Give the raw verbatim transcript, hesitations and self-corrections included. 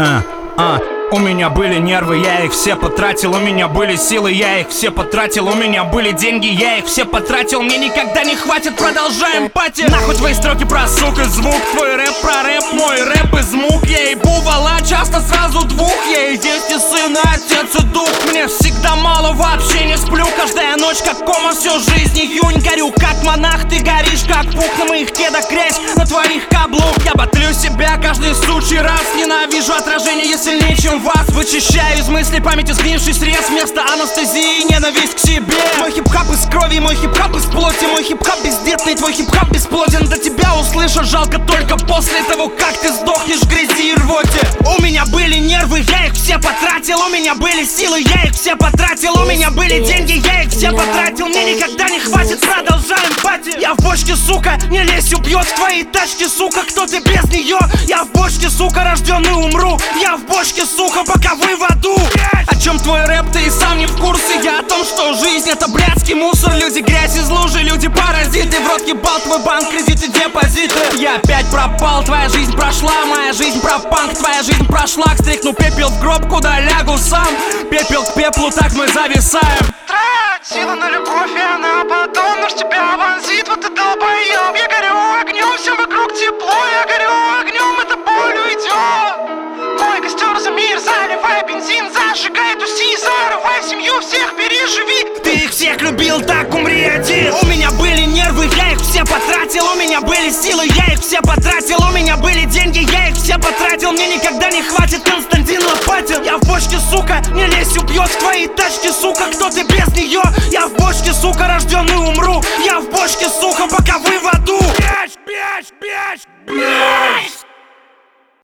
А, а. У меня были нервы, я их все потратил. У меня были силы, я их все потратил. У меня были деньги, я их все потратил. Мне никогда не хватит, продолжаем пати. Нахуй твои строки про сук и звук. Твой рэп про рэп, мой рэп из мук. Я ебу вала часто сразу двух. Я и дети, и сын, и отец, и дух. Мне всегда мало, вообще не сплю. Каждая ночь как кома, всю жизнь июнь. Горю как монах, ты горишь как пух. На моих кедах грязь, на твоих каблук. Я батлю себя каждый сучий раз. Ненавижу отражение, я сильнее, чем вас. Вычищаю из мыслей памяти сгнивший срез. Вместо анестезии ненависть к себе. Мой хип-хап из крови, мой хип-хап из плоти. Мой хип-хап бездетный, твой хип-хап бесплоден. До тебя услышать жалко только после того, как ты сдохнешь в грязи и рвоте. У меня были нервы, я их все потратил. У меня были силы, я их все потратил. У меня были деньги, я их все потратил. Мне никогда не хватит, продолжаем пати. Я в бочке, сука, не лезь, убьет в твоей тачке, сука, кто ты без нее? Я в бочке, сука, рожденный умру. Я в бочке, сука, пока вы в аду. О чем твой рэп, ты и сам не в курсе. Я о том, что жизнь это блядский мусор. Люди грязь из лужи, люди паразиты. В рот ебал твой банк, кредиты, депозиты. Я опять пропал, твоя жизнь прошла. Моя жизнь про панк, твоя жизнь прошла. Стряхну пепел в гроб, куда лягу сам. Пепел к пеплу, так мы зависаем. Трать силы на любовь, и она потом наш тебя вонзит. Вот ты долбоёб, я горю огнем, всем вокруг тепло. Я горю огнем, это боль уйдет. Мой костер за мир, заливай бензин, зажигай, туси, зарывай семью, всех переживи. Ты их всех любил, так умри один. У меня были нервы, я их все потратил. У меня были силы, я их все потратил. У меня были деньги, я их все потратил. Мне никогда не хватит, Константин Лопатин. Я в бочке, сука, не лезь, убьет в твоей тачке, сука, кто ты без нее? Я в бочке, сука, рожденный умру.